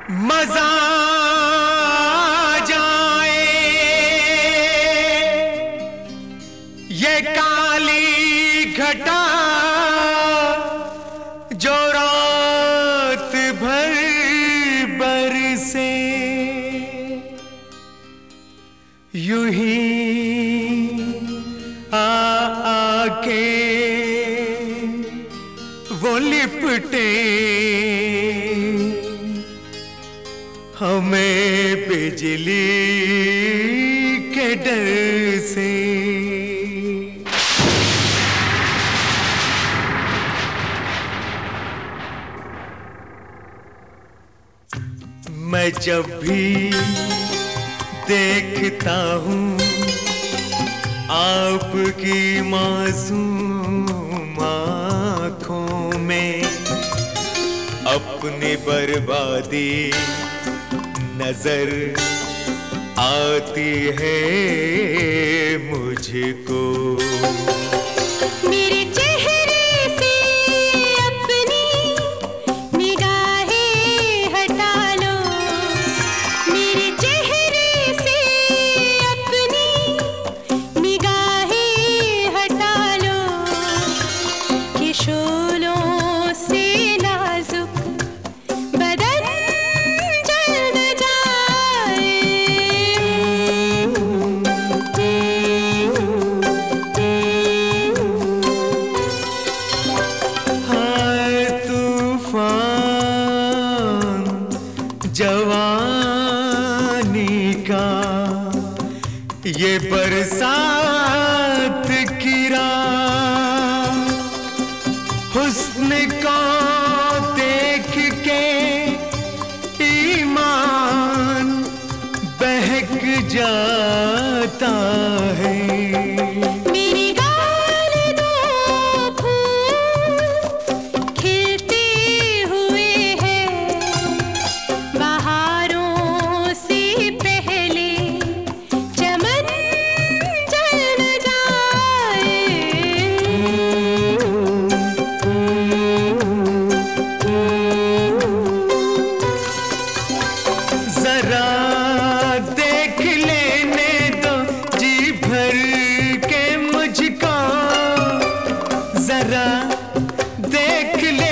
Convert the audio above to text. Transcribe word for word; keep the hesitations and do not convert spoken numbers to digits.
मजा जाए ये काली घटा जो रात भर बरसे, यूं ही आ आके वो लिपटे हमें बिजली के डर से। मैं जब भी देखता हूँ आपकी मासूम आँखों में अपनी बर्बादी नजर आती है मुझको। मेरे चेहरे से अपनी निगाहें हटा लो, मेरे चेहरे से अपनी निगाहें हटा लो कि शोलों से नाजुक बदन जवानी का ये बरसात की रात, हुस्न को देख के ईमान बहक जाता है। जरा देख लेने दो जी भर के मुझको, जरा देख ले